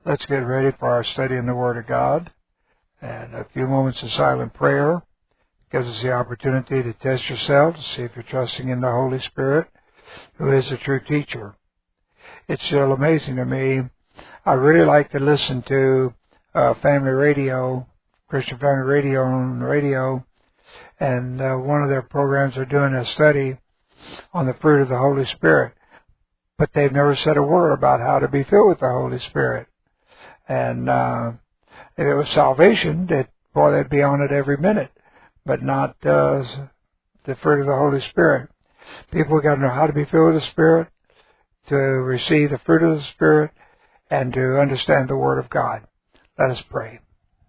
Let's get ready for our study in the Word of God. And a few moments of silent prayer gives us the opportunity to test yourself, to see if you're trusting in the Holy Spirit, who is the true teacher. It's still amazing to me. I really like to listen to family radio, Christian Family Radio on the radio, and one of their programs are doing a study on the fruit of the Holy Spirit. But they've never said a word about how to be filled with the Holy Spirit. And if it was salvation, they'd be on it every minute, but not the fruit of the Holy Spirit. People got to know how to be filled with the Spirit, to receive the fruit of the Spirit, and to understand the Word of God. Let us pray.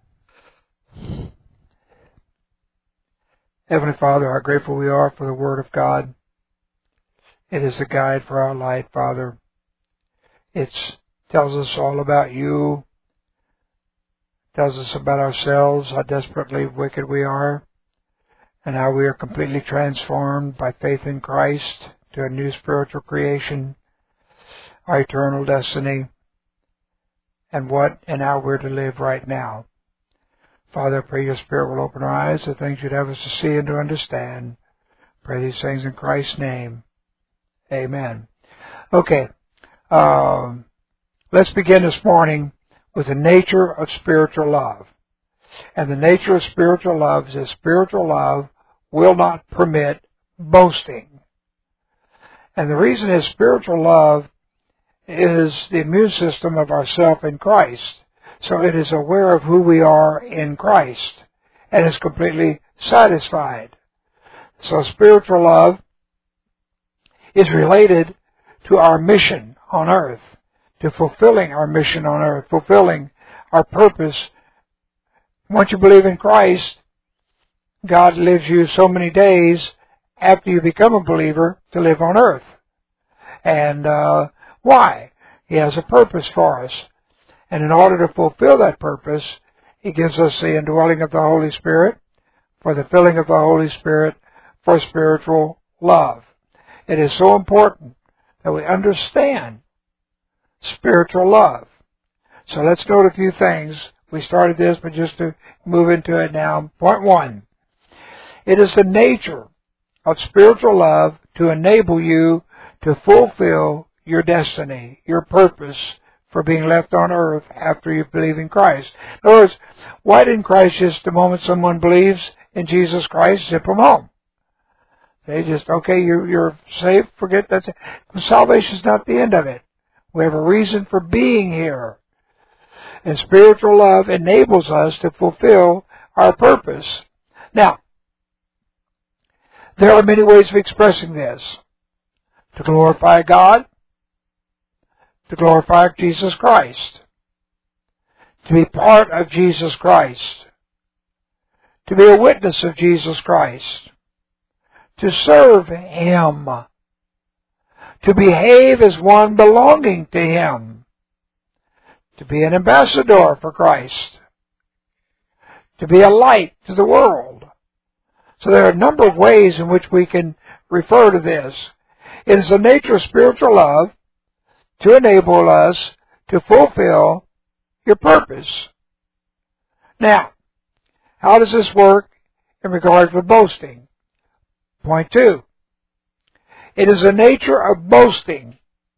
Heavenly Father, how grateful we are for the Word of God. It is a guide for our life, Father. It tells us all about you. Tells us about ourselves, how desperately wicked we are, and how we are completely transformed by faith in Christ to a new spiritual creation, our eternal destiny, and what and how we're to live right now. Father, I pray your Spirit will open our eyes to things you'd have us to see and to understand. Pray these things in Christ's name. Amen. Okay, let's begin this morning with the nature of spiritual love. And the nature of spiritual love is that spiritual love will not permit boasting. And the reason is spiritual love is the immune system of ourself in Christ. So it is aware of who we are in Christ and is completely satisfied. So spiritual love is related to our mission on earth, to fulfilling our mission on earth, fulfilling our purpose. Once you believe in Christ, God lives you so many days after you become a believer to live on earth. And why? He has a purpose for us. And in order to fulfill that purpose, He gives us the indwelling of the Holy Spirit, for the filling of the Holy Spirit, for spiritual love. It is so important that we understand spiritual love. So let's note a few things. We started this, but just to move into it now. Point 1. It is the nature of spiritual love to enable you to fulfill your destiny, your purpose for being left on earth after you believe in Christ. In other words, why didn't Christ just, the moment someone believes in Jesus Christ, zip them home? They just, okay, you're saved, forget that. Salvation's not the end of it. We have a reason for being here. And spiritual love enables us to fulfill our purpose. Now, there are many ways of expressing this. To glorify God, to glorify Jesus Christ, to be part of Jesus Christ, to be a witness of Jesus Christ, to serve Him, to behave as one belonging to Him, to be an ambassador for Christ, to be a light to the world. So there are a number of ways in which we can refer to this. It is the nature of spiritual love to enable us to fulfill your purpose. Now, how does this work in regard to boasting? Point 2. It is the nature of boasting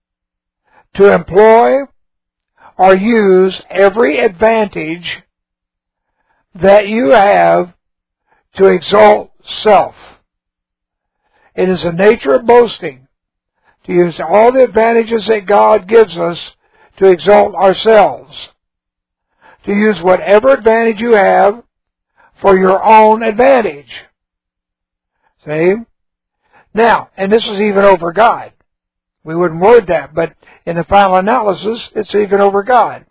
to employ or use every advantage that you have to exalt self. It is the nature of boasting to use all the advantages that God gives us to exalt ourselves. To use whatever advantage you have for your own advantage. See? Now, and this is even over God. We wouldn't word that, but in the final analysis, it's even over God.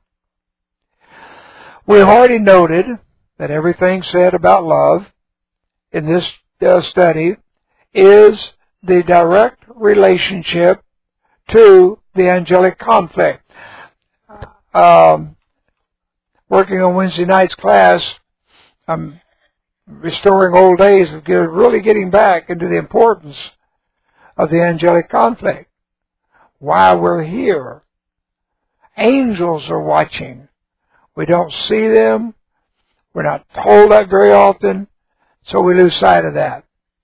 We've already noted that everything said about love in this study is the direct relationship to the angelic conflict. Working on Wednesday night's class, I'm restoring old days of really getting back into the importance of the angelic conflict. Why we're here. angels are watching. We don't see them. We're not told that very often, so we lose sight of that.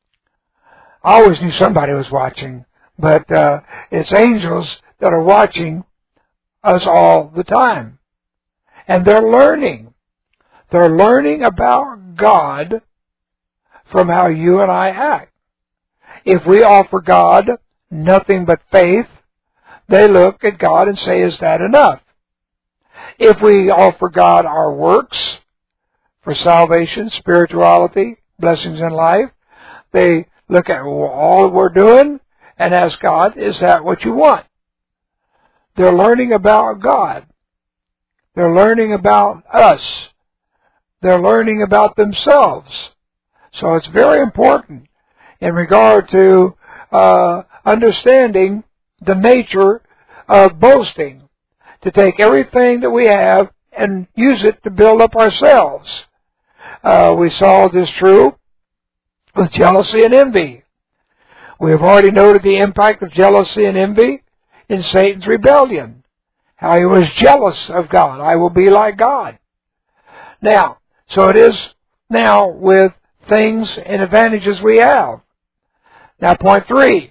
I always knew somebody was watching, but it's angels that are watching us all the time. And they're learning. They're learning about God from how you and I act. If we offer God nothing but faith, they look at God and say, is that enough? If we offer God our works for salvation, spirituality, blessings in life, they look at all we're doing and ask God, is that what you want? They're learning about God. They're learning about us. They're learning about themselves. So it's very important in regard to understanding the nature of boasting, to take everything that we have and use it to build up ourselves. We saw this true with jealousy and envy. We have already noted the impact of jealousy and envy in Satan's rebellion. How he was jealous of God. I will be like God. Now, so it is now with things and advantages we have. Now, point 3.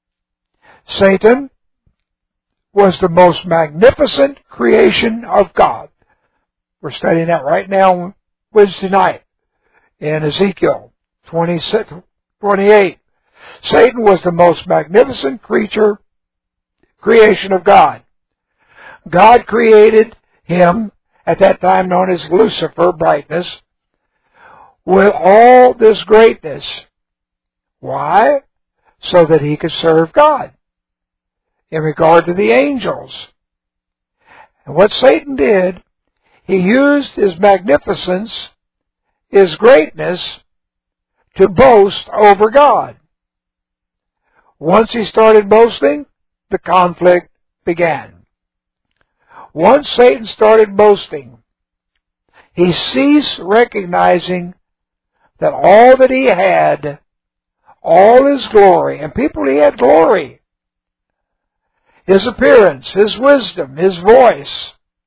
Satan was the most magnificent creation of God. We're studying that right now Wednesday night in Ezekiel 28. Satan was the most magnificent creation of God. God created him, at that time known as Lucifer, brightness, with all this greatness. Why? So that he could serve God in regard to the angels. And what Satan did, he used his magnificence, his greatness, to boast over God. Once he started boasting, the conflict began. Once Satan started boasting, he ceased recognizing that all that he had, all his glory, and people, he had glory, his appearance, his wisdom, his voice,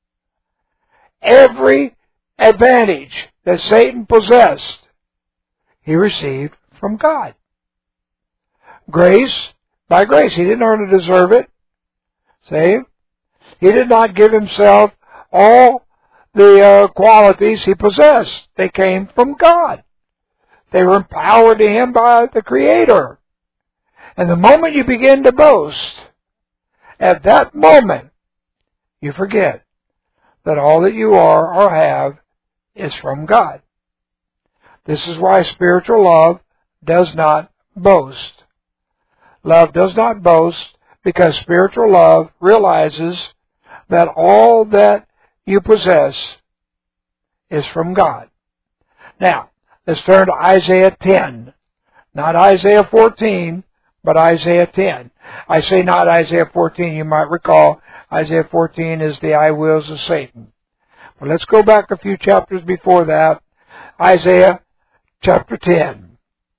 every advantage that Satan possessed, he received from God. Grace, by grace. He didn't earn or deserve it. See? He did not give himself all the qualities he possessed. They came from God. They were empowered to him by the Creator. And the moment you begin to boast, at that moment, you forget that all that you are or have is from God. This is why spiritual love does not boast. Love does not boast because spiritual love realizes that all that you possess is from God. Now, let's turn to Isaiah 10. Not Isaiah 14, but Isaiah 10. I say not Isaiah 14, you might recall Isaiah 14 is the I wills of Satan. But let's go back a few chapters before that. Isaiah chapter 10.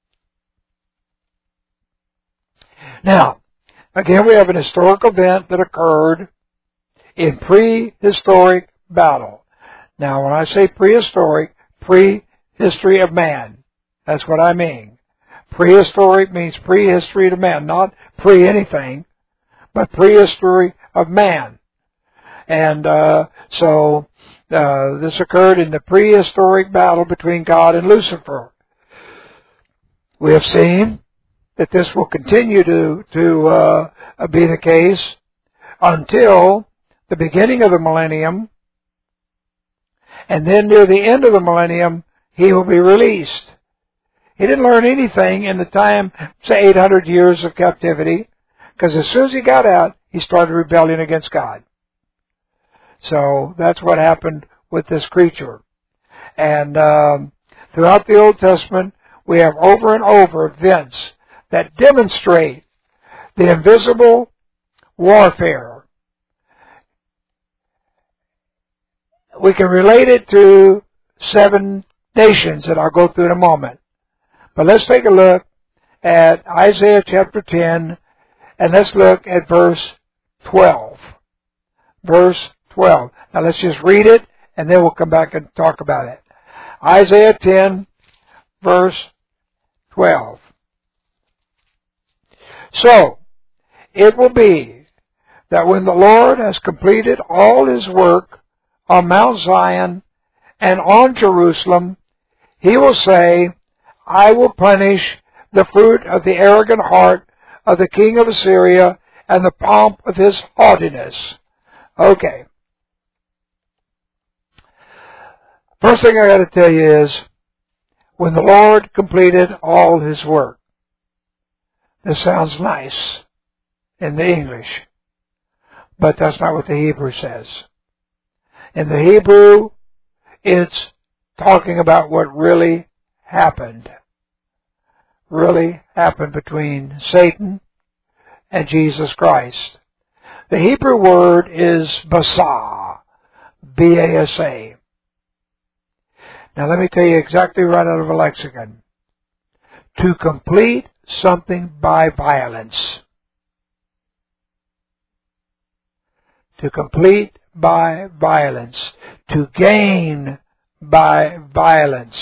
Now, again, we have an historical event that occurred in prehistoric battle. Now, when I say prehistoric, pre-history of man. That's what I mean. Prehistoric means prehistory to man, not pre-anything, but prehistory of man. And so this occurred in the prehistoric battle between God and Lucifer. We have seen that this will continue to be the case until the beginning of the millennium, and then near the end of the millennium, he will be released. He didn't learn anything in the time, say 800 years of captivity, because as soon as he got out, he started rebelling against God. So that's what happened with this creature. And throughout the Old Testament, we have over and over events that demonstrate the invisible warfare. We can relate it to 7 nations that I'll go through in a moment. But let's take a look at Isaiah chapter 10, and let's look at verse 12. Verse 12. Now let's just read it, and then we'll come back and talk about it. Isaiah 10, verse 12. So, it will be that when the Lord has completed all His work on Mount Zion and on Jerusalem, He will say, I will punish the fruit of the arrogant heart of the king of Assyria and the pomp of his haughtiness. Okay. First thing I got to tell you is, when the Lord completed all His work. This sounds nice in the English, but that's not what the Hebrew says. In the Hebrew, it's talking about what really happened. Really happened between Satan and Jesus Christ. The Hebrew word is basa, B-A-S-A. Now let me tell you exactly right out of a lexicon. To complete something by violence. To complete by violence. To gain by violence.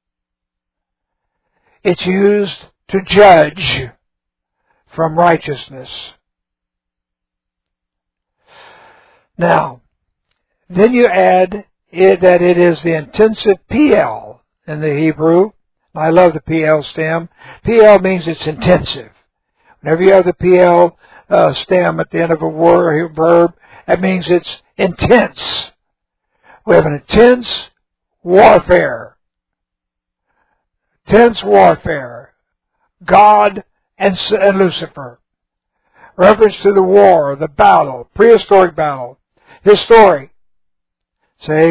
It's used to judge from righteousness. Now, then you add that it is the intensive PL in the Hebrew. I love the PL stem. PL means it's intensive. Whenever you have the PL stem at the end of a word or verb, that means it's intense. We have an intense warfare. Intense warfare. God and Lucifer. Reference to the war, the battle, prehistoric battle, historic. See?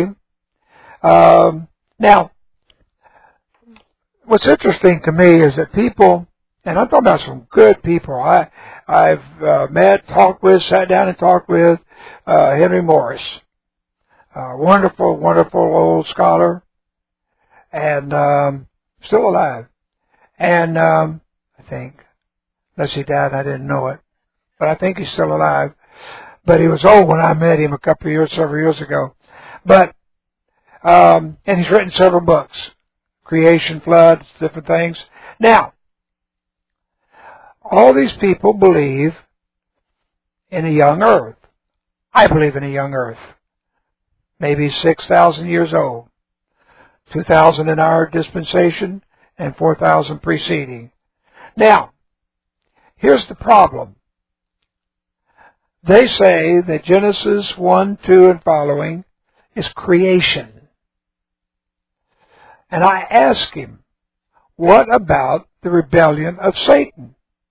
Now, what's interesting to me is that people, and I'm talking about some good people, I've met, talked with, sat down and talked with Henry Morris. Wonderful, wonderful old scholar, and still alive. And I think, unless he died, I didn't know it, but I think he's still alive. But he was old when I met him several years ago. But and he's written several books, Creation, Floods, different things. Now, all these people believe in a young earth. I believe in a young earth. Maybe 6,000 years old. 2,000 in our dispensation and 4,000 preceding. Now, here's the problem. They say that Genesis 1, 2, and following is creation. And I asked him, what about the rebellion of Satan?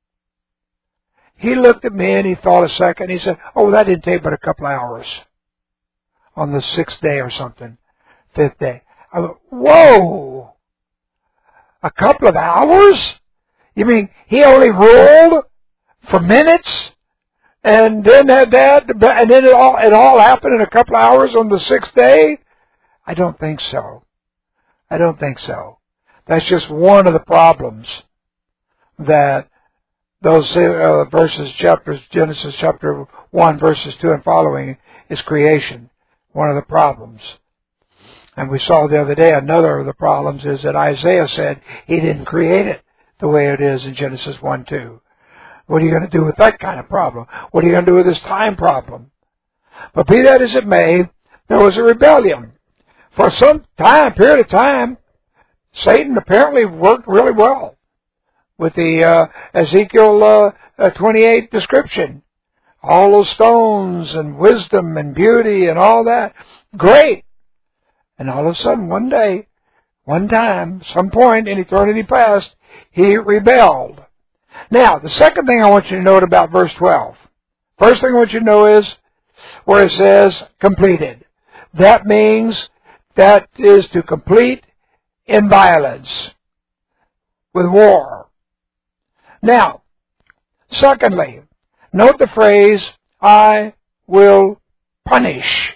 He looked at me and he thought a second. He said, oh, that didn't take but a couple hours. On the 6th day or something. 5th day. I went, whoa! A couple of hours? You mean he only ruled for minutes? And then had that, and then it all happened in a couple of hours on the 6th day? I don't think so. I don't think so. That's just one of the problems that those verses, chapters, Genesis chapter 1, verses 2 and following, is creation. One of the problems. And we saw the other day another of the problems is that Isaiah said he didn't create it the way it is in Genesis 1, 2. What are you going to do with that kind of problem? What are you going to do with this time problem? But be that as it may, there was a rebellion. For some period of time, Satan apparently worked really well with the Ezekiel 28 description. All those stones and wisdom and beauty and all that. Great. And all of a sudden, one day, one time, some point in eternity past, he rebelled. Now, the second thing I want you to note about verse 12. First thing I want you to know is where it says completed. That means that is to complete in violence, with war. Now, secondly, note the phrase, I will punish.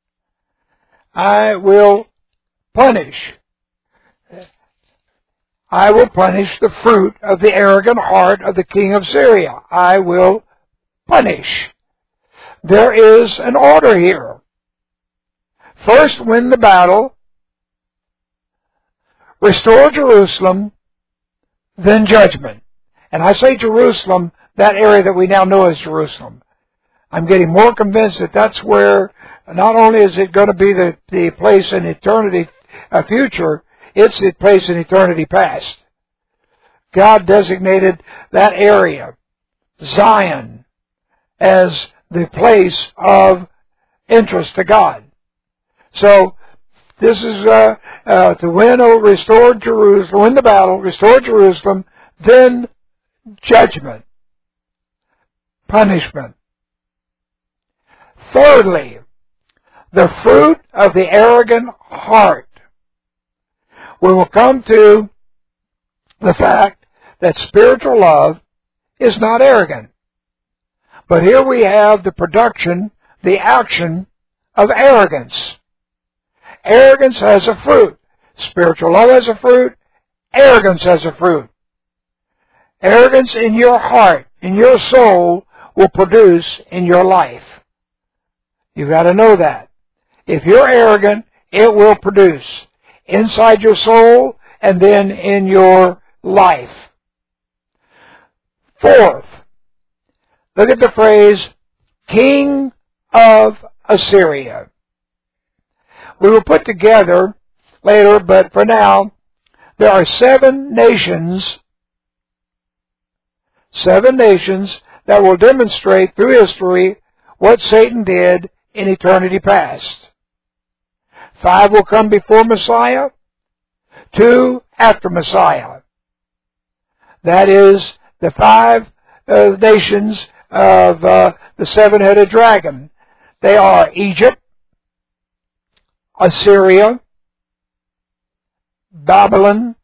I will punish. I will punish the fruit of the arrogant heart of the king of Syria. I will punish. There is an order here. first win the battle, restore Jerusalem, then judgment. And I say Jerusalem, that area that we now know as Jerusalem. I'm getting more convinced that that's where not only is it going to be the place in eternity future, it's the place in eternity past. God designated that area, Zion, as the place of interest to God. So this is to win or restore Jerusalem, win the battle, restore Jerusalem, then judgment, punishment. Thirdly, the fruit of the arrogant heart. We will come to the fact that spiritual love is not arrogant. But here we have the production, the action of arrogance. Arrogance has a fruit. Spiritual love has a fruit. Arrogance has a fruit. Arrogance in your heart, in your soul, will produce in your life. You've got to know that. If you're arrogant, it will produce inside your soul and then in your life. Fourth, look at the phrase, King of Assyria. We will put together later, but for now, there are 7 nations that will demonstrate through history what Satan did in eternity past. 5 will come before Messiah, 2 after Messiah. That is the 5 nations of the 7-headed dragon. They are Egypt, Assyria, Babylon,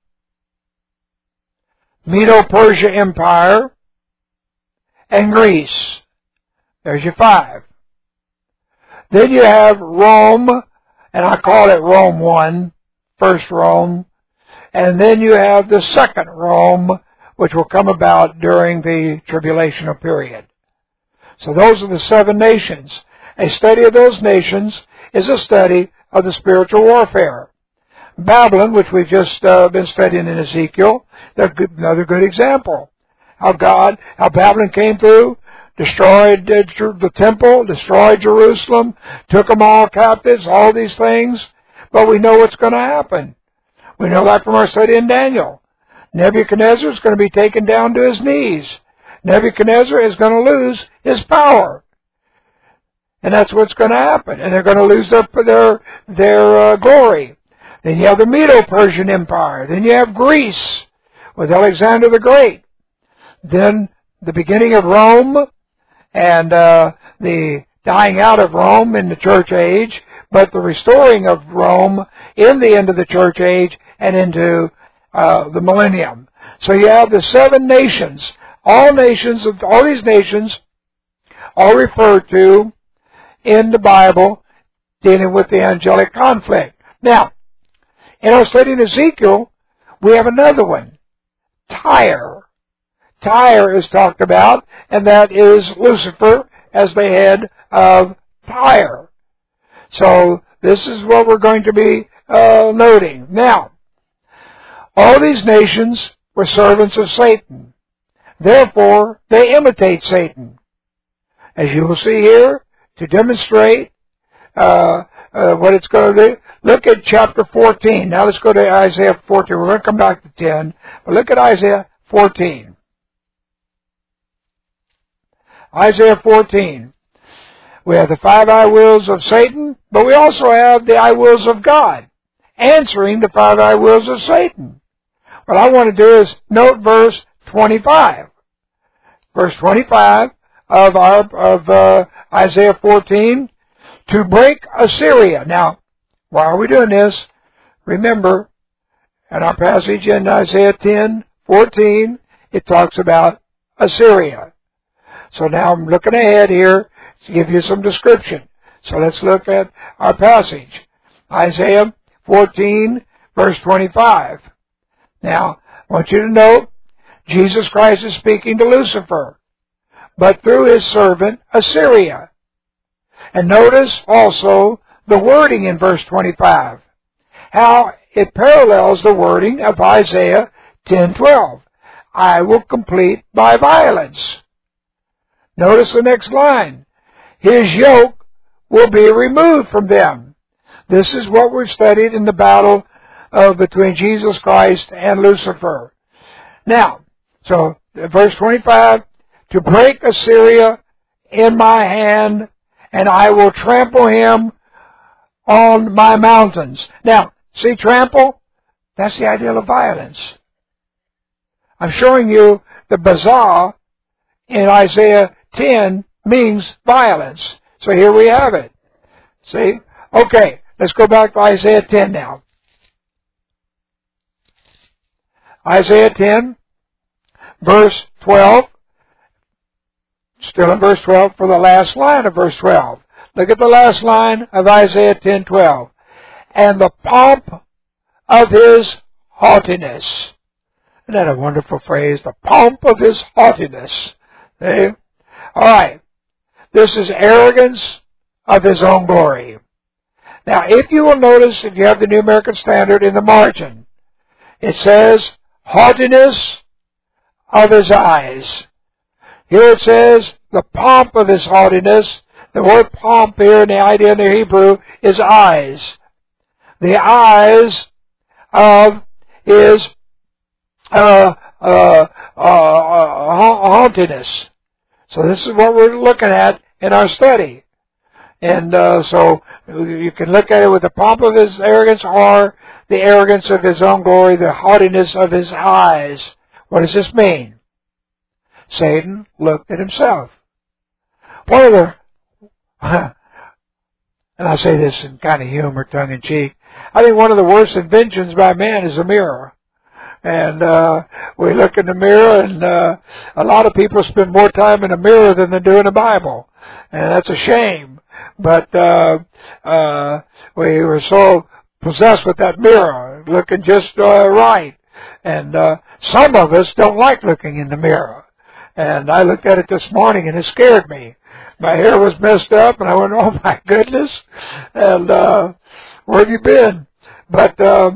Medo-Persia Empire, and Greece. There's your 5. Then you have Rome, and I call it Rome 1, first Rome. And then you have the second Rome, which will come about during the tribulational period. So those are the 7 nations. A study of those nations is a study of the spiritual warfare. Babylon, which we've just been studying in Ezekiel, another good example. How Babylon came through, destroyed the temple, destroyed Jerusalem, took them all captives, all these things. But we know what's going to happen. We know that from our study in Daniel. Nebuchadnezzar is going to be taken down to his knees. Nebuchadnezzar is going to lose his power. And that's what's going to happen. And they're going to lose their glory. Then you have the Medo-Persian Empire. Then you have Greece with Alexander the Great. Then the beginning of Rome and the dying out of Rome in the church age, but the restoring of Rome in the end of the church age and into the millennium. So you have the 7 nations. All these nations are referred to in the Bible dealing with the angelic conflict. Now, in our study in Ezekiel, we have another one, Tyre. Tyre is talked about, and that is Lucifer as the head of Tyre. So this is what we're going to be noting. Now, all these nations were servants of Satan. Therefore, they imitate Satan. As you will see here, to demonstrate what it's going to do, look at chapter 14. Now let's go to Isaiah 14. We're going to come back to 10, but look at Isaiah 14. Isaiah 14. We have the 5 I wills of Satan, but we also have the I wills of God, answering the 5 I wills of Satan. What I want to do is note verse 25. Verse 25 of Isaiah 14, to break Assyria. Now, why are we doing this? Remember, in our passage in Isaiah 10:14, it talks about Assyria. So now I'm looking ahead here to give you some description. So let's look at our passage. Isaiah 14, verse 25. Now, I want you to note, Jesus Christ is speaking to Lucifer, but through his servant Assyria. And notice also the wording in verse 25. How it parallels the wording of Isaiah 10:12. I will complete by violence. Notice the next line. His yoke will be removed from them. This is what we've studied in the battle between Jesus Christ and Lucifer. Now, so verse 25, to break Assyria in my hand, and I will trample him on my mountains. Now, see, trample? That's the ideal of violence. I'm showing you the bazaar in Isaiah 10 means violence. So here we have it. See? Okay, let's go back to Isaiah 10 now. Isaiah 10, verse 12. Still in verse 12 for the last line of verse 12. Look at the last line of Isaiah 10:12. And the pomp of his haughtiness. Isn't that a wonderful phrase? The pomp of his haughtiness. See? Alright. This is arrogance of his own glory. Now, if you will notice, if you have the New American Standard in the margin, it says, haughtiness of his eyes. Here it says, the pomp of his haughtiness. The word pomp here in the idea in the Hebrew is eyes. The eyes of his haughtiness. So this is what we're looking at in our study. And so you can look at it with the pomp of his arrogance or the arrogance of his own glory, the haughtiness of his eyes. What does this mean? Satan looked at himself. One of the, and I say this in kind of humor, tongue-in-cheek, I think one of the worst inventions by man is a mirror. And we look in the mirror, and a lot of people spend more time in a mirror than they do in the Bible. And that's a shame. But we were so possessed with that mirror, looking just right. And some of us don't like looking in the mirror. And I looked at it this morning, and it scared me. My hair was messed up, and I went, oh my goodness. And where have you been? But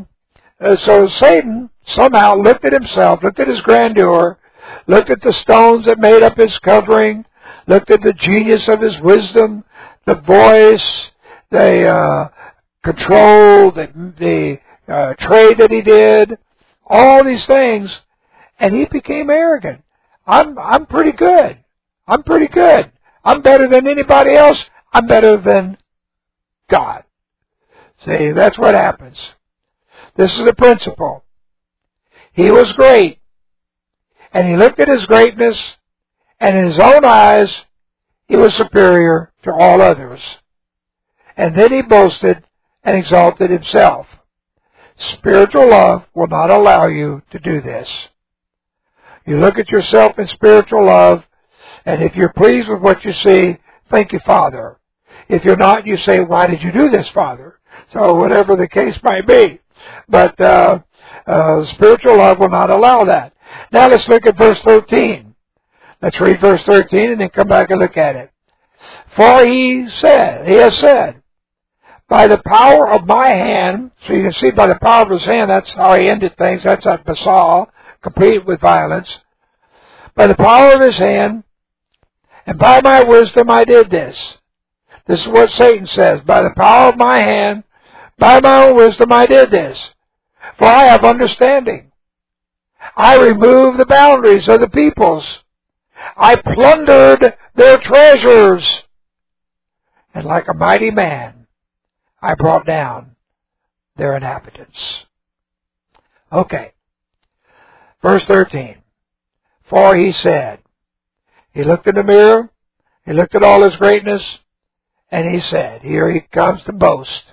so Satan somehow looked at himself, looked at his grandeur, looked at the stones that made up his covering, looked at the genius of his wisdom, the voice, the control, the trade that he did, all these things, and he became arrogant. I'm pretty good. I'm pretty good. I'm better than anybody else. I'm better than God. See, that's what happens. This is the principle. He was great, and he looked at his greatness, and in his own eyes, he was superior to all others. And then he boasted and exalted himself. Spiritual love will not allow you to do this. You look at yourself in spiritual love, and if you're pleased with what you see, thank you, Father. If you're not, you say, why did you do this, Father? So whatever the case might be. But spiritual love will not allow that. Now let's look at verse 13. Let's read verse 13 and then come back and look at it. For he has said, by the power of my hand, so you can see by the power of his hand, that's how he ended things. That's at Basal, complete with violence. By the power of his hand, and by my wisdom I did this. This is what Satan says. By the power of my hand, by my own wisdom I did this. For I have understanding. I removed the boundaries of the peoples. I plundered their treasures. And like a mighty man, I brought down their inhabitants. Okay. Verse 13. For he said, he looked in the mirror, he looked at all his greatness, and he said, here he comes to boast.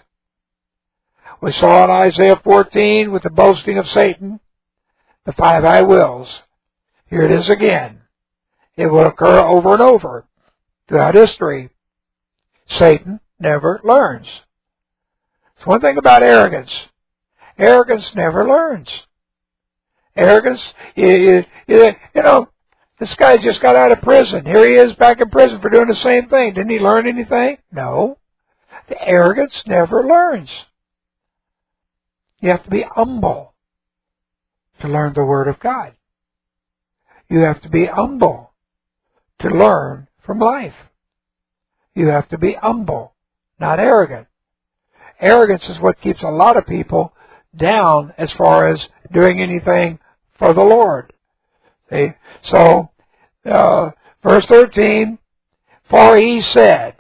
We saw in Isaiah 14 with the boasting of Satan, the 5 I wills. Here it is again. It will occur over and over throughout history. Satan never learns. It's one thing about arrogance. Arrogance never learns. Arrogance, you know, this guy just got out of prison. Here he is back in prison for doing the same thing. Didn't he learn anything? No. The arrogance never learns. You have to be humble to learn the Word of God. You have to be humble to learn from life. You have to be humble, not arrogant. Arrogance is what keeps a lot of people down as far as doing anything for the Lord. See? So, verse 13, for he said,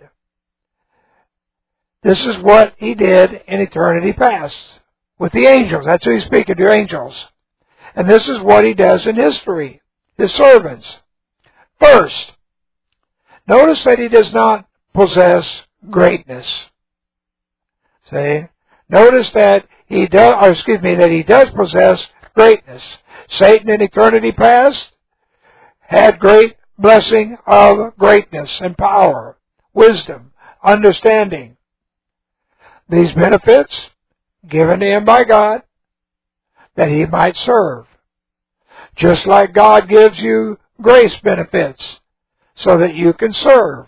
this is what he did in eternity past with the angels. That's who he's speaking to, angels. And this is what he does in history, his servants. First, notice that he does not possess greatness. See? Notice that he does possess greatness. Satan in eternity past had great blessing of greatness and power, wisdom, understanding. These benefits given to him by God that he might serve. Just like God gives you grace benefits so that you can serve.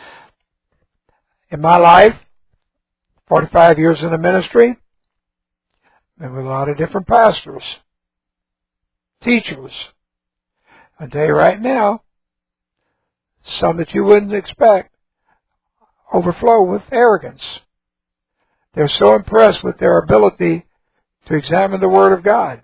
In my life, 45 years in the ministry, been with a lot of different pastors, teachers. I'll tell you right now, some that you wouldn't expect overflow with arrogance. They're so impressed with their ability to examine the Word of God.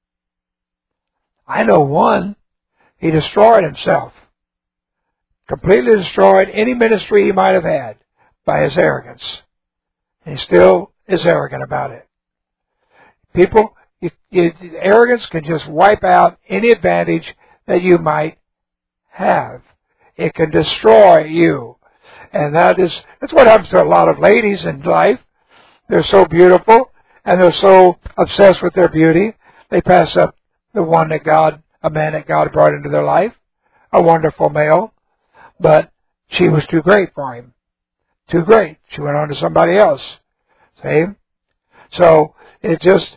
I know one, he destroyed himself. Completely destroyed any ministry he might have had by his arrogance. And he still is arrogant about it. People, arrogance can just wipe out any advantage that you might have. It can destroy you. And that's what happens to a lot of ladies in life. They're so beautiful, and they're so obsessed with their beauty, they pass up the one a man that God brought into their life, a wonderful male, but she was too great for him. Too great. She went on to somebody else. See? So, it just,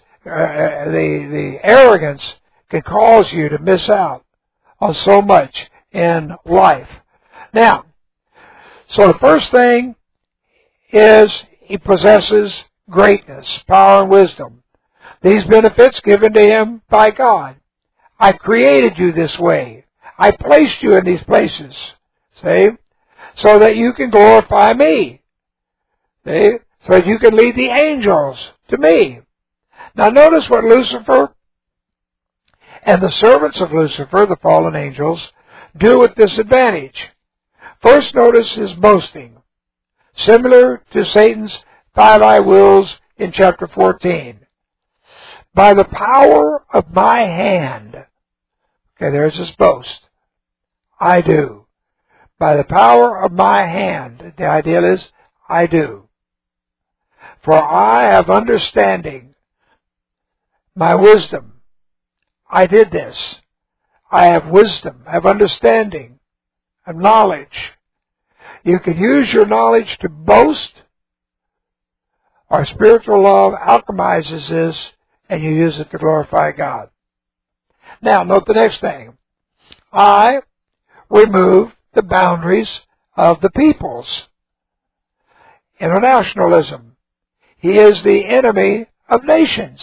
the arrogance can cause you to miss out on so much in life. Now, so the first thing is he possesses greatness, power, and wisdom. These benefits given to him by God. I created you this way. I placed you in these places. See? So that you can glorify me. See? So that you can lead the angels to me. Now notice what Lucifer and the servants of Lucifer, the fallen angels, do with this advantage. First, notice his boasting. Similar to Satan's 5 I wills in chapter 14. By the power of my hand. Okay, there's his boast. I do. By the power of my hand. The idea is, I do. For I have understanding. My wisdom. I did this. I have wisdom. I have understanding. I have knowledge. You can use your knowledge to boast. Our spiritual love alchemizes this, and you use it to glorify God. Now, note the next thing. I remove the boundaries of the peoples. Internationalism. He is the enemy of nations.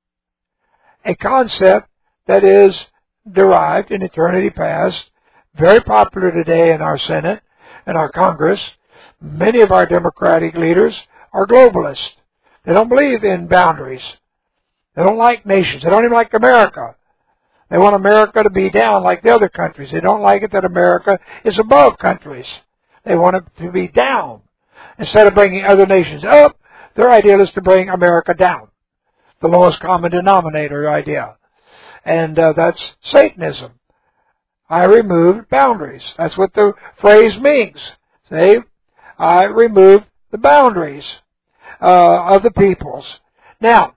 A concept that is derived in eternity past, very popular today in our Senate and our Congress. Many of our Democratic leaders are globalists. They don't believe in boundaries. They don't like nations. They don't even like America. They want America to be down like the other countries. They don't like it that America is above countries. They want it to be down. Instead of bringing other nations up, their idea is to bring America down. The lowest common denominator idea. And that's Satanism. I removed boundaries. That's what the phrase means. See? I removed the boundaries of the peoples. Now,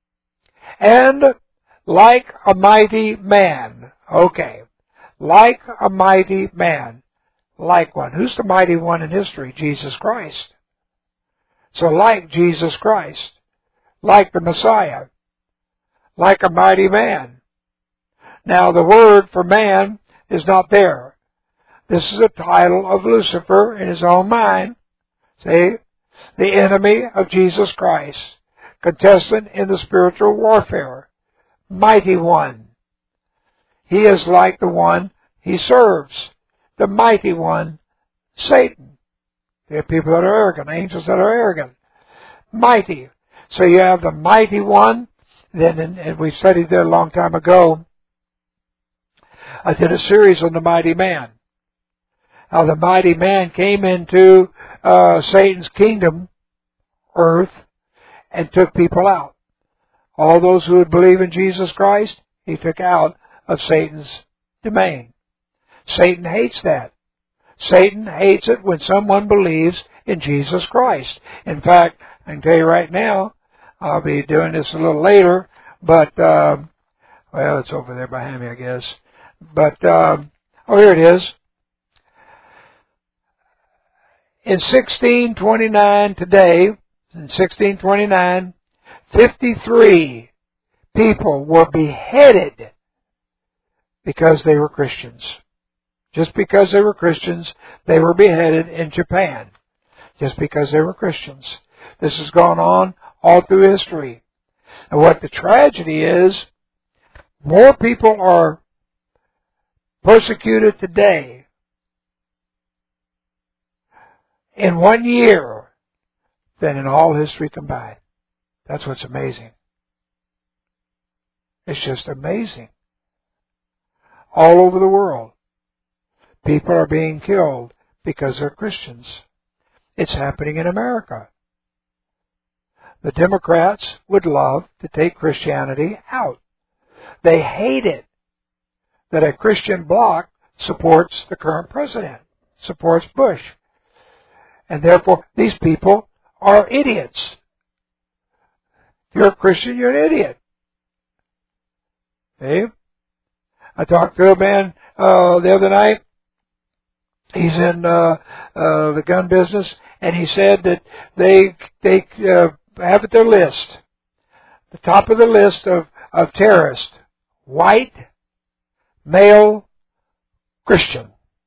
and like a mighty man. Okay. Like a mighty man. Like one. Who's the mighty one in history? Jesus Christ. So like Jesus Christ. Like the Messiah. Like a mighty man. Now the word for man is not there. This is a title of Lucifer in his own mind. See? the enemy of Jesus Christ, contestant in the spiritual warfare, mighty one. He is like the one he serves, the mighty one, Satan. There are people that are arrogant, angels that are arrogant. Mighty. So you have the mighty one. Then, and we studied that a long time ago. I did a series on the mighty man. How the mighty man came into Satan's kingdom, earth, and took people out. All those who would believe in Jesus Christ, he took out of Satan's domain. Satan hates that. Satan hates it when someone believes in Jesus Christ. In fact, I can tell you right now, I'll be doing this a little later, but, well, it's over there behind me, I guess. But, here it is. In 1629 today, in 1629, 53 people were beheaded because they were Christians. Just because they were Christians, they were beheaded in Japan. Just because they were Christians. This has gone on all through history. And what the tragedy is, more people are persecuted today in 1 year than in all history combined. That's what's amazing. It's just amazing. All over the world, people are being killed because they're Christians. It's happening in America. The Democrats would love to take Christianity out. They hate it that a Christian bloc supports the current president, supports Bush. And therefore, these people are idiots. If you're a Christian, you're an idiot. See? I talked to a man the other night. He's in the gun business, and he said that they have at their list, the top of the list of terrorists, white, male, Christian.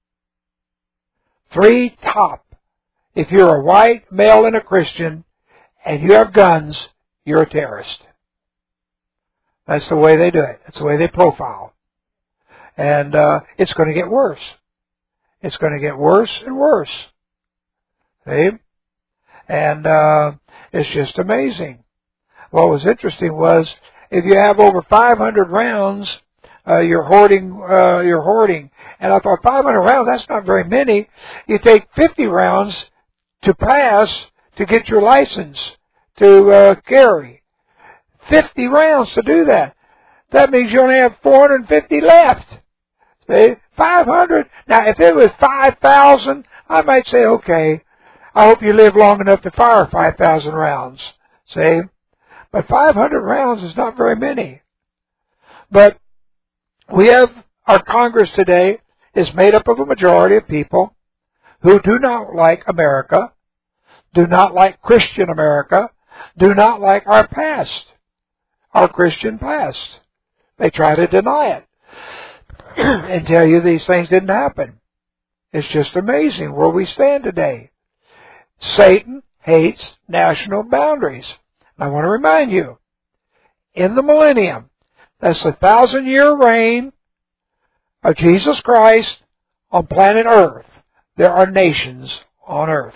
3 top. If you're a white, male, and a Christian, and you have guns, you're a terrorist. That's the way they do it. That's the way they profile. And it's going to get worse. It's going to get worse and worse. See? And it's just amazing. What was interesting was, if you have over 500 rounds, you're hoarding. And I thought, 500 rounds, that's not very many. You take 50 rounds to pass to get your license to carry. 50 rounds to do that. That means you only have 450 left. See? 500. Now, if it was 5,000, I might say, okay, I hope you live long enough to fire 5,000 rounds. See? But 500 rounds is not very many. But we have, our Congress today is made up of a majority of people who do not like America, do not like Christian America, do not like our past, our Christian past. They try to deny it and tell you these things didn't happen. It's just amazing where we stand today. Satan hates national boundaries. I want to remind you, in the millennium, that's the 1,000-year reign of Jesus Christ on planet Earth. There are nations on Earth.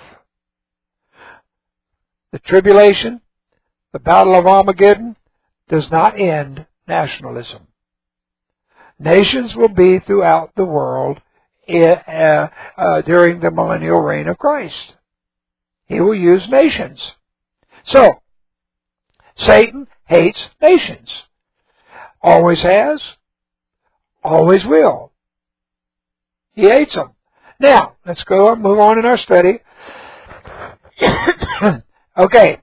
The tribulation, the battle of Armageddon, does not end nationalism. Nations will be throughout the world during the millennial reign of Christ. He will use nations. So, Satan hates nations. Always has. Always will. He hates them. Now, let's go and move on in our study. Okay.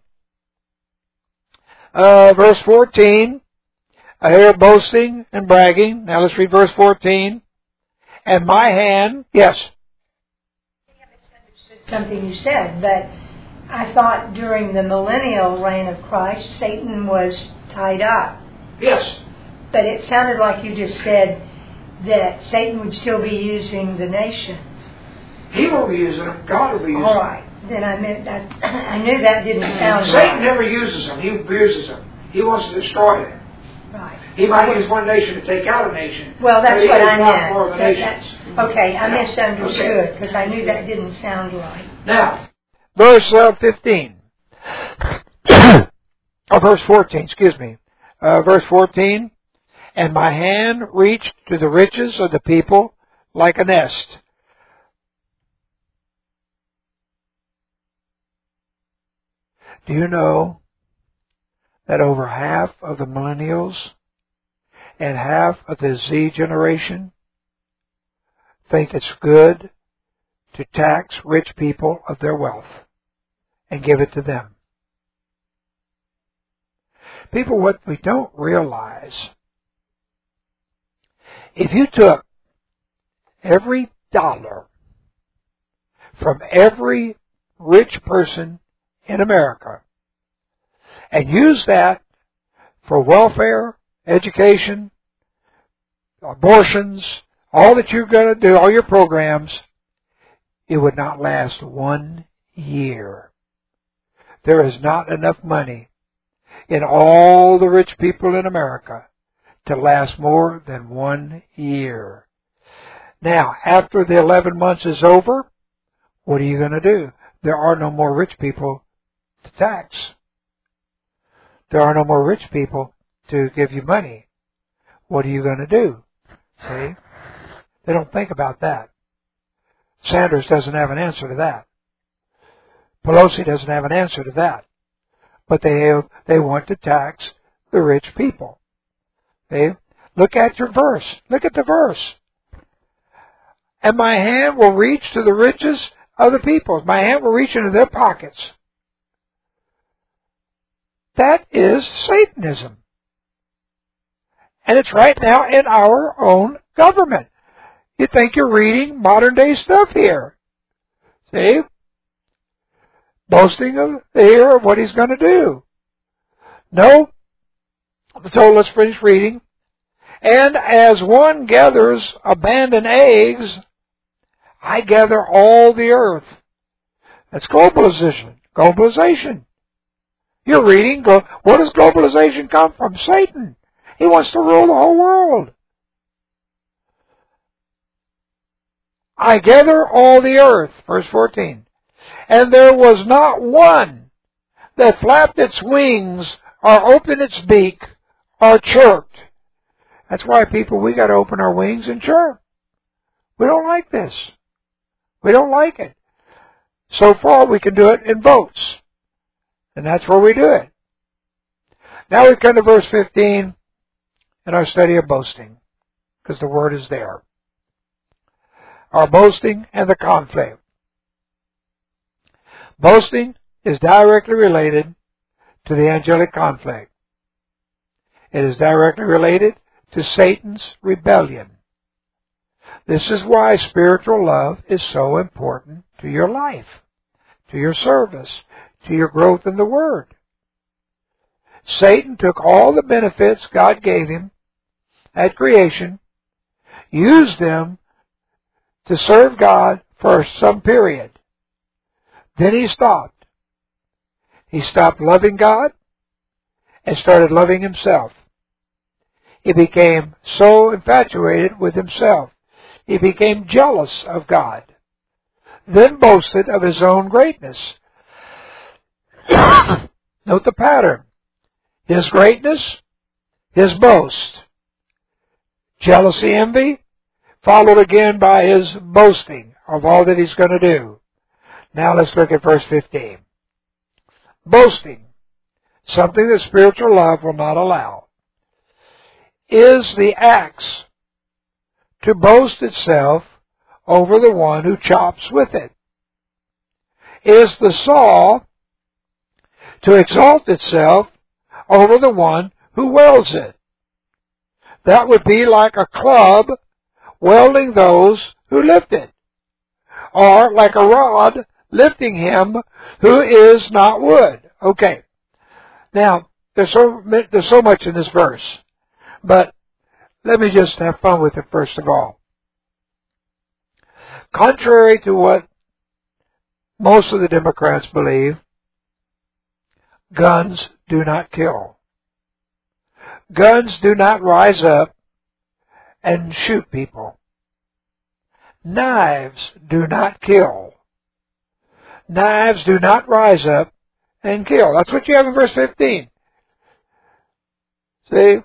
Verse 14. I hear boasting and bragging. Now let's read verse 14. And my hand, yes. I misunderstood something you said, but I thought during the millennial reign of Christ, Satan was tied up. Yes. But it sounded like you just said that Satan would still be using the nations. He will be using them. God will be using them. All right. Then I knew that didn't sound Satan right. never uses them. He abuses them. He wants to destroy them. Right. He might use one nation to take out a nation. Well, that's but he what is I not meant. for the nations. Okay, I misunderstood because I knew that didn't sound right. Now, verse 15. Verse 14, excuse me. Verse 14. And my hand reached to the riches of the people like a nest. Do you know that over half of the millennials and half of the Z generation think it's good to tax rich people of their wealth and give it to them? People, what we don't realize, if you took every dollar from every rich person in America and use that for welfare, education, abortions, all that you're going to do, all your programs, it would not last 1 year. There is not enough money in all the rich people in America to last more than 1 year. Now, after the 11 months is over, what are you going to do? There are no more rich people to tax. There are no more rich people to give you money. What are you going to do? See? They don't think about that. Sanders doesn't have an answer to that. Pelosi doesn't have an answer to that. But they want to tax the rich people. See? Look at your verse. Look at the verse. And my hand will reach to the riches of the people. My hand will reach into their pockets. That is Satanism. And it's right now in our own government. You think you're reading modern day stuff here. See? Boasting here of what he's going to do. No. So let's finish reading. And as one gathers abandoned eggs, I gather all the earth. That's globalization. Globalization. You're reading, where does globalization come from? Satan. He wants to rule the whole world. I gather all the earth, verse 14. And there was not one that flapped its wings or opened its beak or chirped. That's why, people, we got to open our wings and chirp. We don't like this. We don't like it. So far, we can do it in votes. And that's where we do it. Now we come to verse 15 in our study of boasting, because the word is there. Our boasting and the conflict. Boasting is directly related to the angelic conflict. It is directly related to Satan's rebellion. This is why spiritual love is so important to your life, to your service, to your growth in the Word. Satan took all the benefits God gave him at creation, used them to serve God for some period. Then he stopped. He stopped loving God and started loving himself. He became so infatuated with himself. He became jealous of God. Then boasted of his own greatness. Note the pattern. His greatness, his boast. Jealousy, envy, followed again by his boasting of all that he's going to do. Now let's look at verse 15. Boasting, something that spiritual love will not allow, is the axe to boast itself over the one who chops with it. Is the saw to exalt itself over the one who welds it. That would be like a club welding those who lift it, or like a rod lifting him who is not wood. Okay. Now, there's so much in this verse, but let me just have fun with it first of all. Contrary to what most of the Democrats believe guns do not kill. Guns do not rise up and shoot people. Knives do not kill. Knives do not rise up and kill. That's what you have in verse 15. See?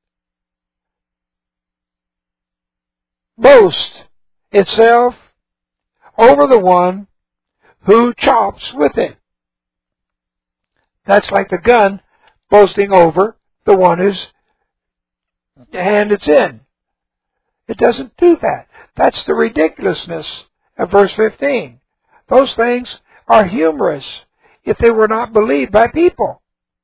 Boast itself over the one who chops with it. That's like the gun boasting over the one whose hand it's in. It doesn't do that. That's the ridiculousness of verse 15. Those things are humorous if they were not believed by people.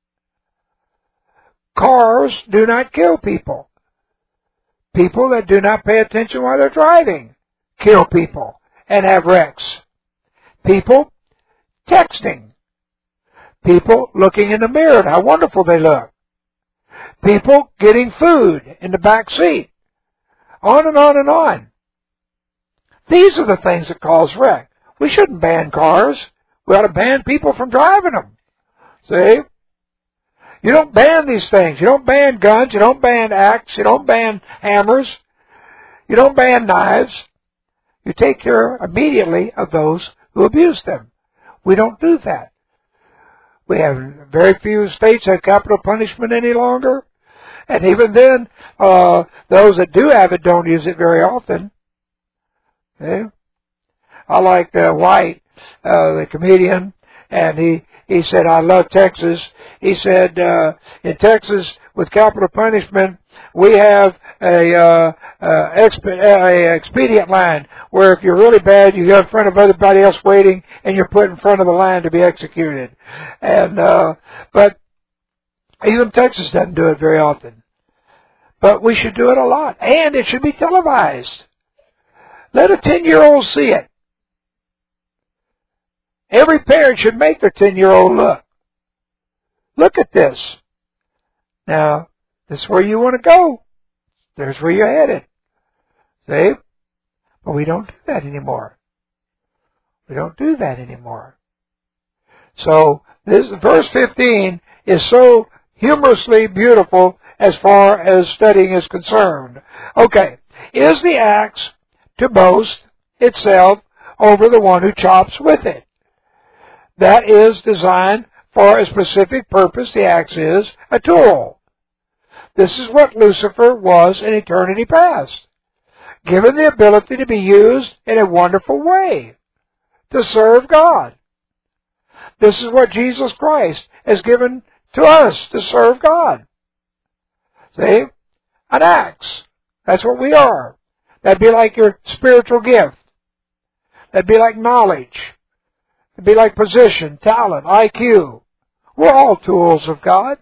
Cars do not kill people. People that do not pay attention while they're driving kill people and have wrecks. People texting. People looking in the mirror at how wonderful they look. People getting food in the back seat. On and on and on. These are the things that cause wreck. We shouldn't ban cars. We ought to ban people from driving them. See? You don't ban these things. You don't ban guns. You don't ban axes. You don't ban hammers. You don't ban knives. You take care immediately of those who abuse them. We don't do that. We have very few states have capital punishment any longer. And even then, those that do have it don't use it very often. See? I like White, the comedian, and he said, I love Texas. He said, in Texas, with capital punishment, we have a expedient line where if you're really bad, you go in front of everybody else waiting, and you're put in front of the line to be executed. And but even Texas doesn't do it very often. But we should do it a lot, and it should be televised. Let a 10-year-old see it. Every parent should make their 10-year-old look. Look at this. Now, this is where you want to go. There's where you're headed. See? But we don't do that anymore. We don't do that anymore. So, this verse 15 is so humorously beautiful as far as studying is concerned. Okay. Is the axe to boast itself over the one who chops with it? That is designed for a specific purpose. The axe is a tool. This is what Lucifer was in eternity past. Given the ability to be used in a wonderful way to serve God. This is what Jesus Christ has given to us to serve God. See? An axe. That's what we are. That'd be like your spiritual gift. That'd be like knowledge. It'd be like position, talent, IQ. We're all tools of God.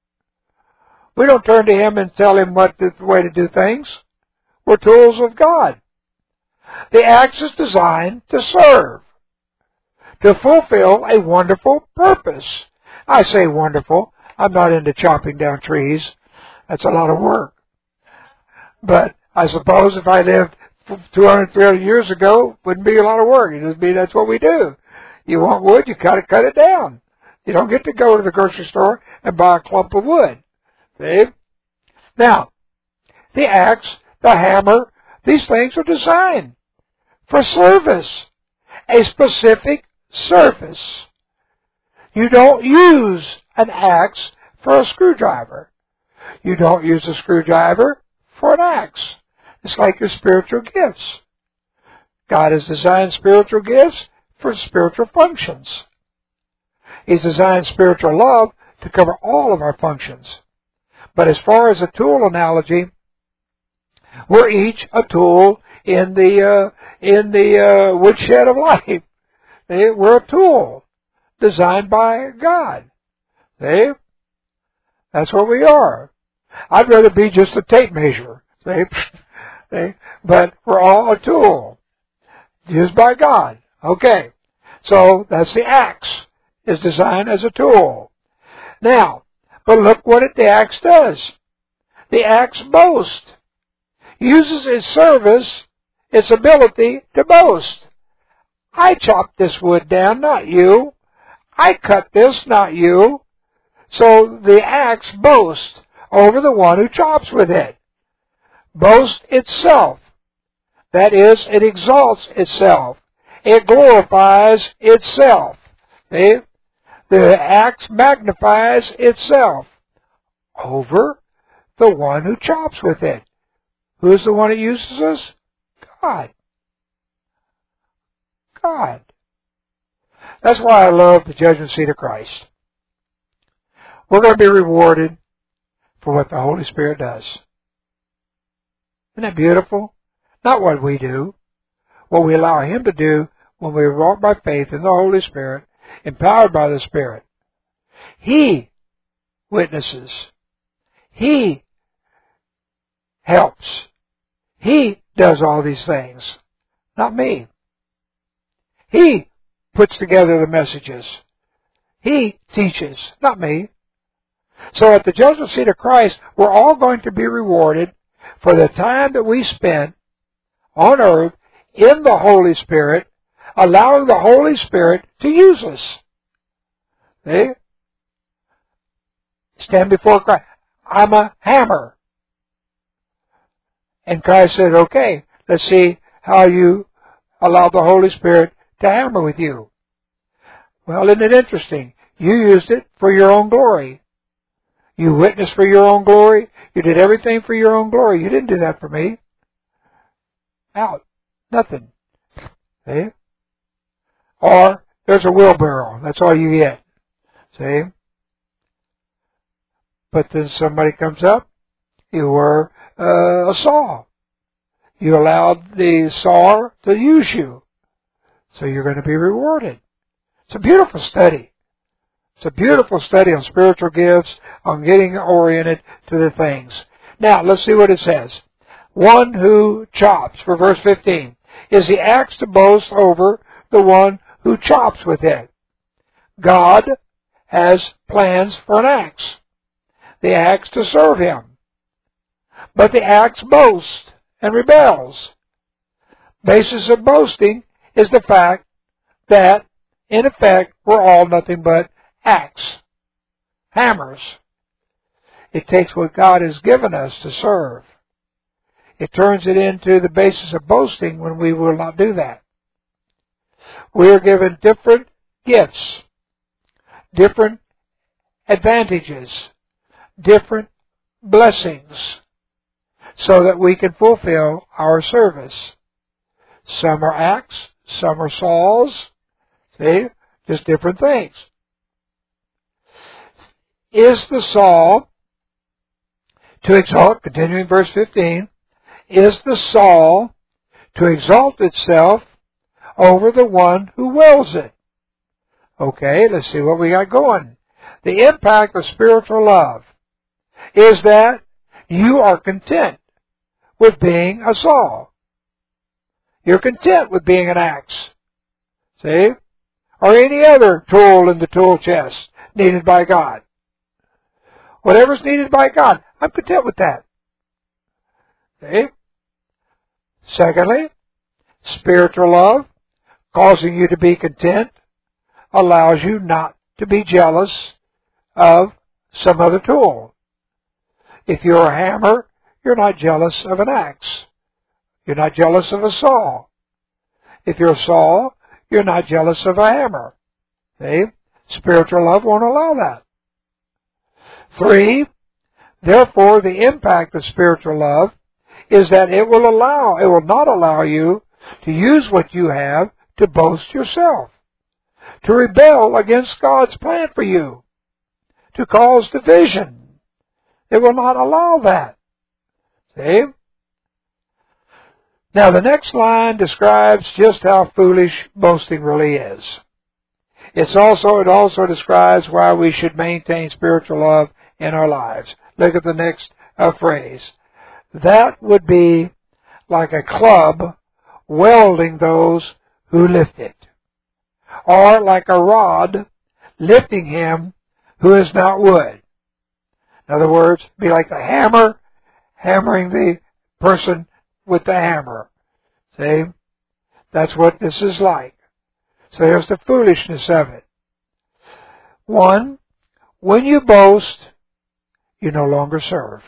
We don't turn to Him and tell Him what the way to do things. We're tools of God. The axe is designed to serve, to fulfill a wonderful purpose. I say wonderful. I'm not into chopping down trees. That's a lot of work. But I suppose if I lived 200, 300 years ago, it wouldn't be a lot of work. It'd just be that's what we do. You want wood, you cut it down. You don't get to go to the grocery store and buy a clump of wood. See? Now, the axe, the hammer, these things are designed for service. A specific service. You don't use an axe for a screwdriver. You don't use a screwdriver for an axe. It's like your spiritual gifts. God has designed spiritual gifts for spiritual functions. He's designed spiritual love to cover all of our functions. But as far as a tool analogy, we're each a tool in the woodshed of life. We're a tool designed by God. See? That's what we are. I'd rather be just a tape measure. See? But we're all a tool used by God. Okay. So that's the axe. Is designed as a tool. Now, but look what the axe does. The axe boasts. Uses its service, its ability to boast. I chopped this wood down, not you. I cut this, not you. So the axe boasts over the one who chops with it. Boasts itself. That is, it exalts itself. It glorifies itself. See? The axe magnifies itself over the one who chops with it. Who's the one that uses us? God. God. That's why I love the judgment seat of Christ. We're going to be rewarded for what the Holy Spirit does. Isn't that beautiful? Not what we do. What we allow Him to do when we walk by faith in the Holy Spirit, empowered by the Spirit. He witnesses. He helps. He does all these things. Not me. He puts together the messages. He teaches. Not me. So at the judgment seat of Christ, we're all going to be rewarded for the time that we spent on earth in the Holy Spirit, allowing the Holy Spirit to use us. See? Stand before Christ. I'm a hammer. And Christ said, okay, let's see how you allow the Holy Spirit to hammer with you. Well, isn't it interesting? You used it for your own glory. You witnessed for your own glory. You did everything for your own glory. You didn't do that for me. Out. Nothing. See? Or there's a wheelbarrow. That's all you get. See? But then somebody comes up. You were a saw. You allowed the saw to use you. So you're going to be rewarded. It's a beautiful study. It's a beautiful study on spiritual gifts, on getting oriented to the things. Now, let's see what it says. One who chops, for verse 15, is the axe to boast over the one who chops with it. God has plans for an axe. The axe to serve Him. But the axe boasts and rebels. Basis of boasting is the fact that, in effect, we're all nothing but axe, hammers. It takes what God has given us to serve. It turns it into the basis of boasting when we will not do that. We are given different gifts, different advantages, different blessings, so that we can fulfill our service. Some are axe, some are saws. See? Just different things. Is the saw to exalt, continuing verse 15, is the saw to exalt itself over the one who wields it? Okay, let's see what we got going. The impact of spiritual love is that you are content with being a saw. You're content with being an axe. See? Or any other tool in the tool chest needed by God. Whatever's needed by God, I'm content with that. See? Secondly, spiritual love, causing you to be content, allows you not to be jealous of some other tool. If you're a hammer, you're not jealous of an axe. You're not jealous of a saw. If you're a saw, you're not jealous of a hammer. See? Spiritual love won't allow that. 3, therefore the impact of spiritual love is that it will not allow you to use what you have to boast yourself, to rebel against God's plan for you, to cause division. It will not allow that. See? Now the next line describes just how foolish boasting really is. It also describes why we should maintain spiritual love in our lives. Look at the next phrase. That would be like a club welding those who lift it, or like a rod lifting him who is not wood. In other words, be like the hammer hammering the person with the hammer. See? That's what this is like. So here's the foolishness of it. 1, when you boast, you no longer serve.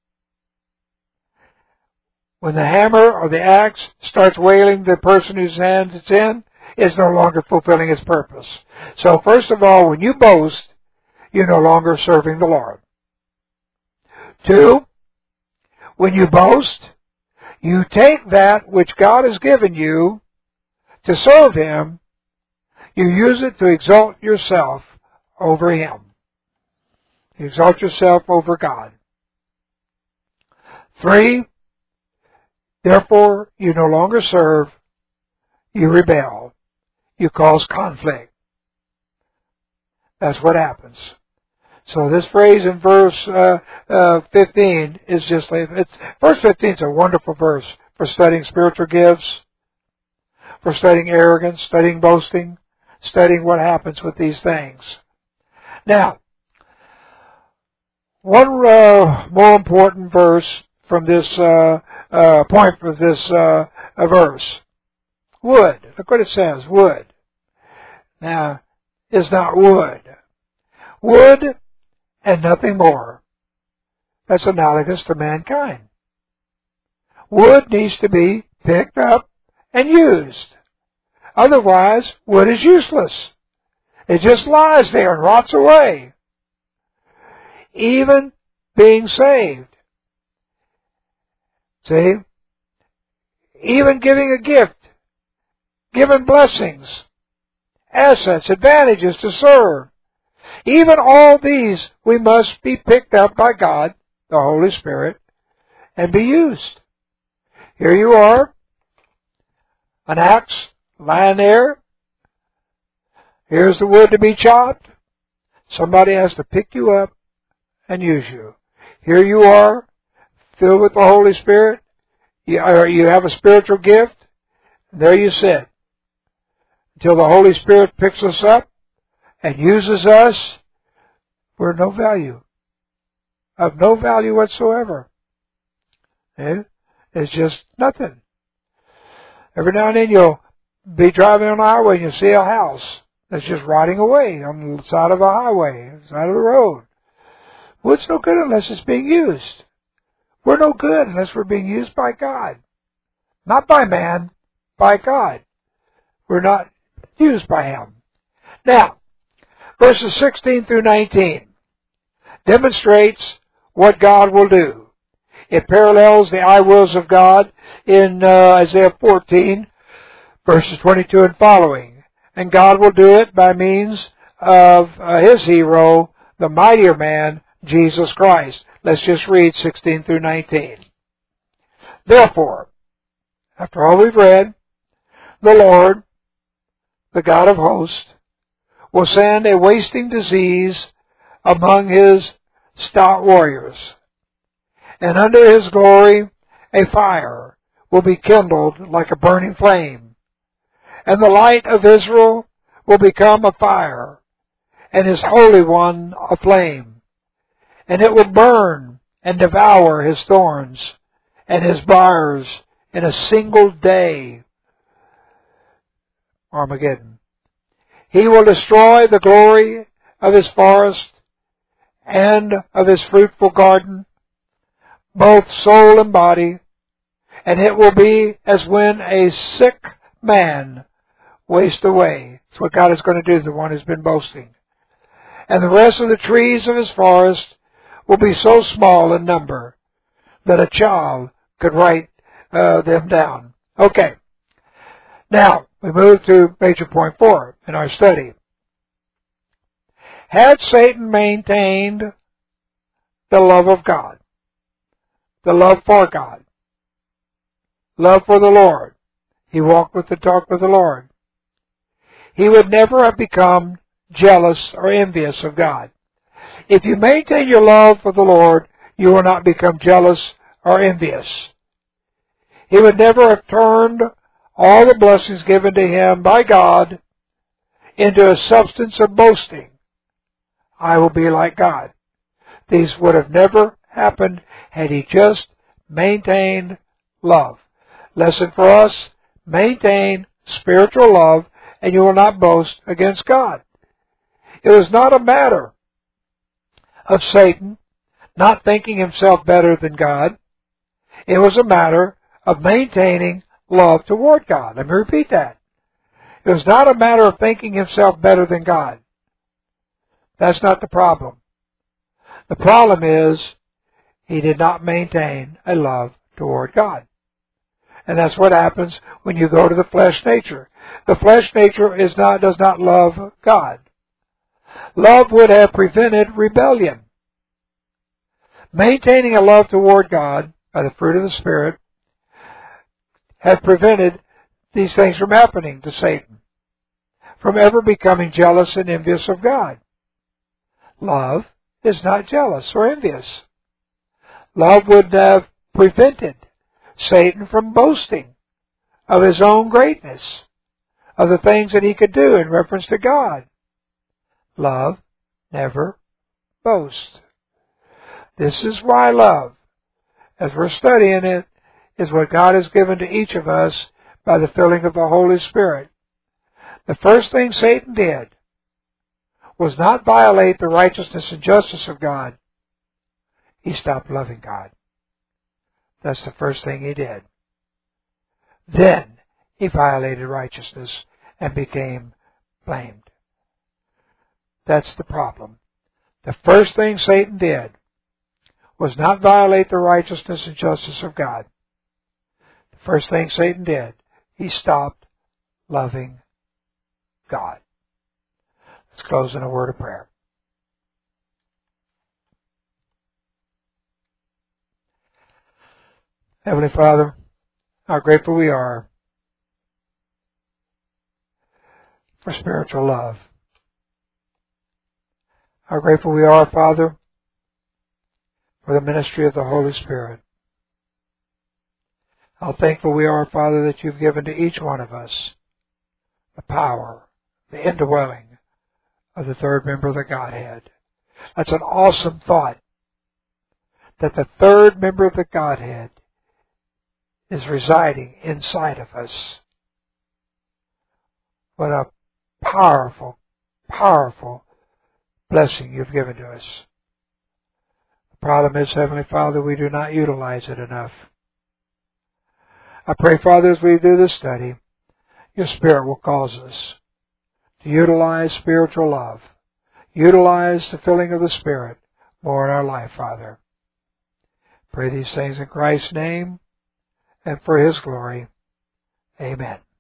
When the hammer or the axe starts wailing, the person whose hands it's in is no longer fulfilling its purpose. So first of all, when you boast, you're no longer serving the Lord. 2, when you boast, you take that which God has given you to serve Him, you use it to exalt yourself over Him. You exalt yourself over God. 3, therefore you no longer serve, you rebel. You cause conflict. That's what happens. So this phrase in verse 15 is just like, verse 15 is a wonderful verse for studying spiritual gifts, for studying arrogance, studying boasting, studying what happens with these things. Now, one more important verse from this point for this verse. Wood. Look what it says. Wood. Now, it's not wood. Wood and nothing more. That's analogous to mankind. Wood needs to be picked up and used. Otherwise, wood is useless. It just lies there and rots away. Even being saved. See? Even giving a gift. Giving blessings. Assets, advantages to serve. Even all these, we must be picked up by God, the Holy Spirit, and be used. Here you are, an axe lying there. Here's the wood to be chopped. Somebody has to pick you up and use you. Here you are, filled with the Holy Spirit. You have a spiritual gift. And there you sit. Until the Holy Spirit picks us up and uses us, we're of no value. Of no value whatsoever. It's just nothing. Every now and then you'll be driving on the highway and you'll see a house that's just rotting away on the side of a highway, side of the road. Wood's no good unless it's being used. We're no good unless we're being used by God. Not by man, by God. We're not used by Him. Now, verses 16 through 19 demonstrates what God will do. It parallels the I wills of God in Isaiah 14, verses 22 and following. And God will do it by means of His hero, the mightier man, Jesus Christ. Let's just read 16 through 19. Therefore, after all we've read, the Lord, the God of hosts, will send a wasting disease among His stout warriors. And under His glory a fire will be kindled like a burning flame. And the light of Israel will become a fire, and His Holy One a flame. And it will burn and devour His thorns and His briars in a single day. Armageddon. He will destroy the glory of His forest and of His fruitful garden, both soul and body, and it will be as when a sick man wastes away. That's what God is going to do, the one who's been boasting. And the rest of the trees of His forest will be so small in number that a child could write them down. Okay. Now, we move to major point 4 in our study. Had Satan maintained the love of God, the love for God, love for the Lord, he walked with the talk with the Lord, he would never have become jealous or envious of God. If you maintain your love for the Lord, you will not become jealous or envious. He would never have turned all the blessings given to him by God into a substance of boasting. I will be like God. These would have never happened had he just maintained love. Lesson for us, maintain spiritual love and you will not boast against God. It was not a matter of Satan not thinking himself better than God. It was a matter of maintaining love toward God. Let me repeat that. It was not a matter of thinking himself better than God. That's not the problem. The problem is he did not maintain a love toward God. And that's what happens when you go to the flesh nature. The flesh nature does not love God. Love would have prevented rebellion. Maintaining a love toward God by the fruit of the Spirit had prevented these things from happening to Satan, from ever becoming jealous and envious of God. Love is not jealous or envious. Love would have prevented Satan from boasting of his own greatness, of the things that he could do in reference to God. Love never boasts. This is why love, as we're studying it, is what God has given to each of us by the filling of the Holy Spirit. The first thing Satan did was not violate the righteousness and justice of God. He stopped loving God. That's the first thing he did. Then he violated righteousness and became blamed. That's the problem. The first thing Satan did was not violate the righteousness and justice of God. The first thing Satan did, he stopped loving God. Let's close in a word of prayer. Heavenly Father, how grateful we are for spiritual love. How grateful we are, Father, for the ministry of the Holy Spirit. How thankful we are, Father, that you've given to each one of us the power, the indwelling of the third member of the Godhead. That's an awesome thought, that the third member of the Godhead is residing inside of us. What a powerful, powerful blessing you've given to us. The problem is, Heavenly Father, we do not utilize it enough. I pray, Father, as we do this study, your Spirit will cause us to utilize spiritual love, utilize the filling of the Spirit more in our life, Father. Pray these things in Christ's name and for His glory. Amen.